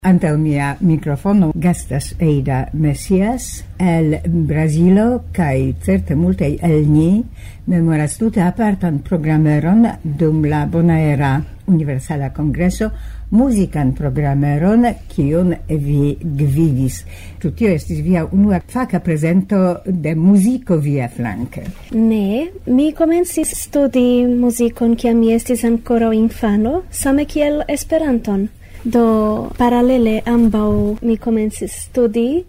Ante mia microfono gastas Eida Messias el Brasilo kai certe multe el ni memoras tute apartan programeron dum la Bonaera Universala Congresso musican programeron kiun vi gvidis. Ĉu tio estis via unua faka presento de muziko via flanke? Ne, mi komencis studi muzikon kiam mi estis ankoraŭ infano, same kiel Esperanton. Do paralele ambau mi komencis studi,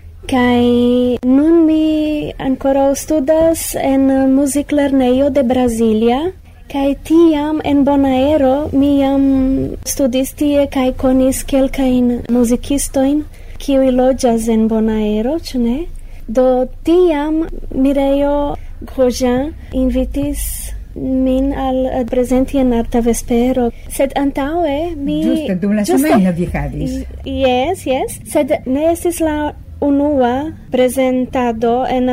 kai nun mi ancora studas en muziklernejo de Brasilia, kai tiam en Bonaero mi jam studis tie kai konis kelkajn muzikistojn, kiuj loĝas en Bonaero, ĉu ne? Do tiam Mirejo Grosjean invitis min al presenti en Arta Vespero, sed antaŭe mi... Ĝuste dum la semajno vi havis. Yes, sed ne estis la unua presentado en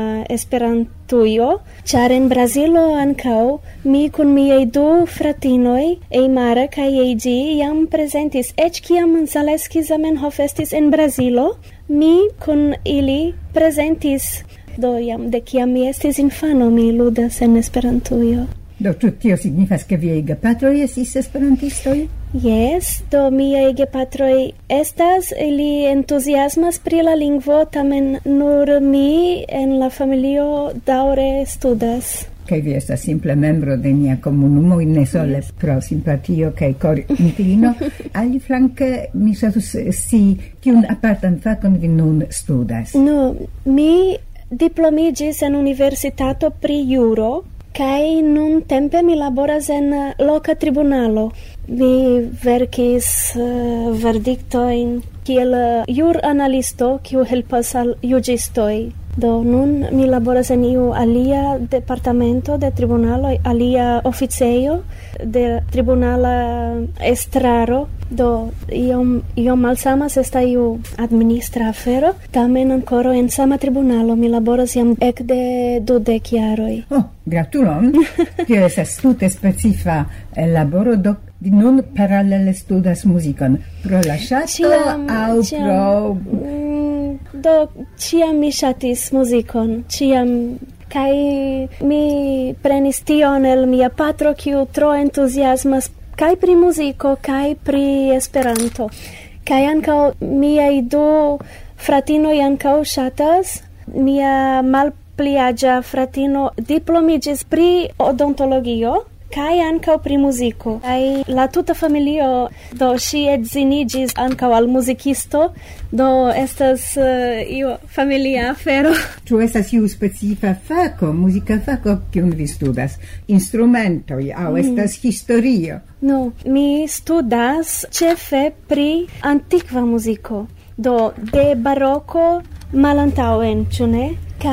Esperantujo, ĉar en Brazilo ankaŭ mi kun miaj du fratinoj, Eimara kaj Eiji, jam prezentis, eĉ kiam Zaleski Zamenhof estis en Brazilo, mi kun ili prezentis. Do jam de kiam mi estis infano mi ludas en Esperantujo. Do ĉu tio signifas ke viaj gepatroj estis esperantistoj? Yes, do miaj gepatroj estas, ili entuziasmas pri la lingvo, tamen nur mi en la familio daŭre studas. Kaj vi estas simple membro de nia komunumo, ne sole pro simpatio kaj kor-inklino. Aliflanke mi ŝatus scii kiun apartan fakon vi nun studas. No, mi diplomigis en universitato pri juro, kai nun tempe mi laboras en loka tribunalo. Mi verkis verdiktojn kiel jur-analisto, kiu helpas al juĝistoj. Do nun mi laboras en iu alia departamento de tribunalo, alia oficejo de tribunala estraro. Do iom malsamas esta iu administra afero, tamen ancora en sama tribunalo mi laboras jam ekde 20 jaroj. Gratulon! Tio estas tute specifa laboro, do vi nun paralele studas muzikon pro la ŝato aŭ pro... Do ciam mi ŝatis muzikon, ciam, kaj mi prenis tion el mia patro, kiu tro entuziasmas kaj pri muziko, kaj pri Esperanto. Kaj ankaŭ miaj du fratinoj ankaŭ ŝatas. Mia malpliaĝa fratino diplomigis pri odontologio, kaj ankaŭ pri muziko. Kaj la tuta familio, do ŝi edziniĝis ankaŭ al muzikisto, do estas io familia afero. Ĉu estas iu specifa fako, muzika fako, kiun vi studas? Instrumentoj aŭ estas historio? No, mi studas ĉefe pri antikva muziko. Do de baroko malantaŭen, ĉu ne?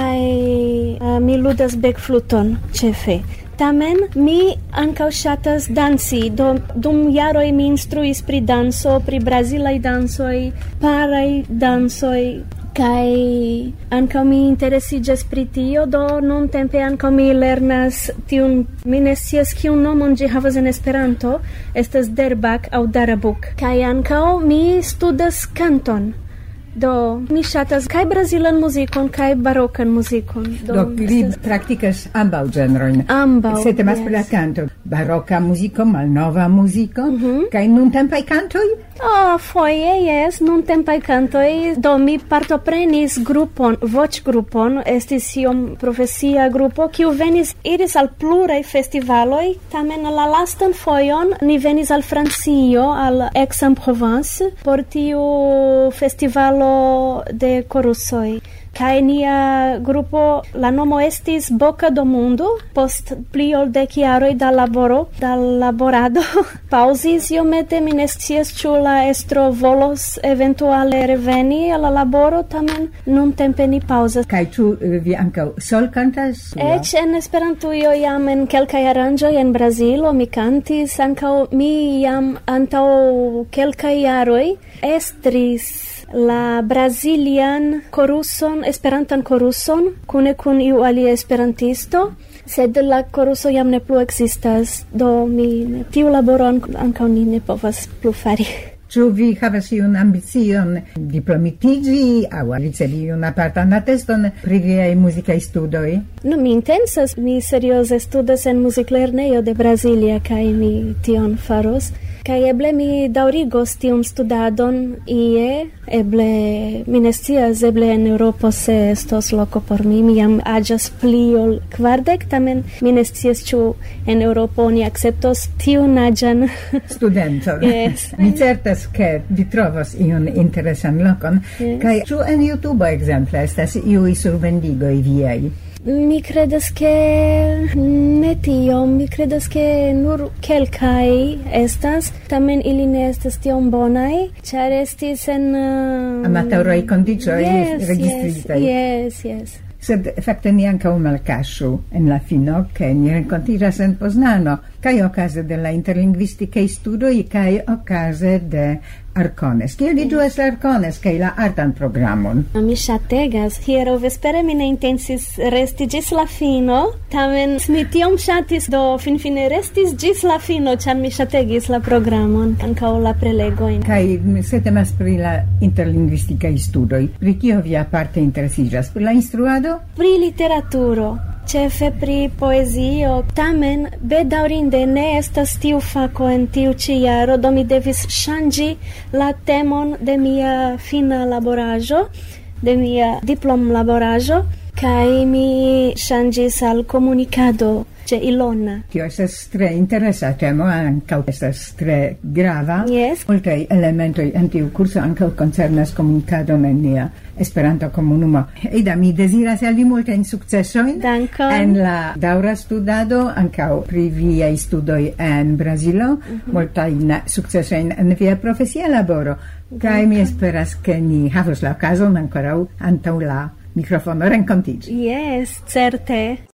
Kaj mi ludas bekfluton ĉefe. Tamen mi ankaŭ ŝatas danci, do dum jaroj mi instruis pri danso, pri brazilaj dancoj, paraj dancoj, kaj ankaŭ mi interesiĝas pri tio, do nuntempe ankaŭ mi lernas tiun, mi ne scias kiun nomon ĝi havas en Esperanto, estas derbak aŭ darabuk, kaj ankaŭ mi studas kanton. Do mi ŝatas kaj brazilan muzikon kaj barokan muzikon. Do vi praktikas ambaŭ ĝenrojn. Ambaŭ. Se temas pri la kanto, baroka muziko, malnova muziko, kaj nuntempaj kantoj? Foje, jes, nuntempaj kantoj. Do mi partoprenis grupon, voĉgrupon, estis iom profesia grupo, kiu iris al pluraj festivaloj, tamen la lastan fojon ni venis al Francio, al Aix-en-Provence, por tiu festivalo de korusoj. Kaj nia grupo, la nomo estis Boca do Mundo, post pli ol 10 jaroj da laborado. Paŭzis iomete, mi ne scias ĉu la estro volos eventuale reveni al la laboro, tamen nuntempe ni paŭzas. Kaj ĉu vi ankaŭ solkantas? Eĉ en Esperantujo jam en kelkaj aranĝoj en Brazilo mi kantis, ankaŭ mi jam antaŭ kelkaj jaroj estris la Brazilian koruson, Esperantan koruson, kune kun iu alia esperantisto, sed la koruso jam ne plu ekzistas, do tiu laboro ankaŭ ni ne povas plu fari. Ĉu vi havas iun ambicion diplomitiĝi aŭ ricevi iun apartan ateston pri viaj muzikaj studoj? No, mi intensas, mi serioze studas en muziklernejo de Brazilia kaj mi tion faros. Kaj eble mi daŭrigos tiun studadon ie, eble mi ne scias, eble en Eŭropo se estos loko por mi. Mi jam aĝas pli ol 40, tamen mi ne scias ĉu en Eŭropo oni akceptos tiun aĝan studenton. Yes. Mi certas ke vi trovos iun interesan lokon. Yes. Kaj ĉu en YouTube ekzemple estas iuj surbendigoj viaj? Mi credas che ne tiom, mi credas che nur kelkai estas, tamen ili ne estas tiom bonai, ĉar estis en amatoraj kondiĉoj registritaj. Yes. Sed fakte ni ankaŭ malkaŝu en la fino, ke ni renkontiĝas en Poznano, kaj okaze de la interlingvistikaj studoj, kaj okaze de Arcones. Kiel vi ĝuas la Arcones kaj la artan programon? Mi ŝategas. Hieraŭ vespere mi ne intencis resti ĝis la fino, tamen mi tiom ŝatis, do finfine restis ĝis la fino, ĉar mi ŝategis la programon, ankaŭ la prelegojn. Kaj se temas pri la interlingvistikaj studoj, pri kio vi aparte interesiĝas? Pri la instruado? Pri literaturo. Ĉefe pri poezio, tamen bedaŭrinde ne estas tiu fako en tiu ĉi jaro, do mi devis ŝanĝi la temon de mia fina laboraĵo, de mia diplomlaboraĵo, kaj mi ŝanĝis al komunikado ĉe Ilona. Tio estas tre interesa temo, ankaŭ estas tre grava. Yes. Multaj elementoj en tiu kurso ankaŭ koncernas komunikadon en nia Esperanto komunumo. Ida, mi deziras al vi multajn sukcesojn en la daŭra studado, ankaŭ pri viaj studoj en Brazilo, multajn sukcesojn en via profesia laboro. Kaj mi esperas, ke ni havos la okazon ankoraŭ antaŭ la mikrofono renkontiĝi. Yes, certe.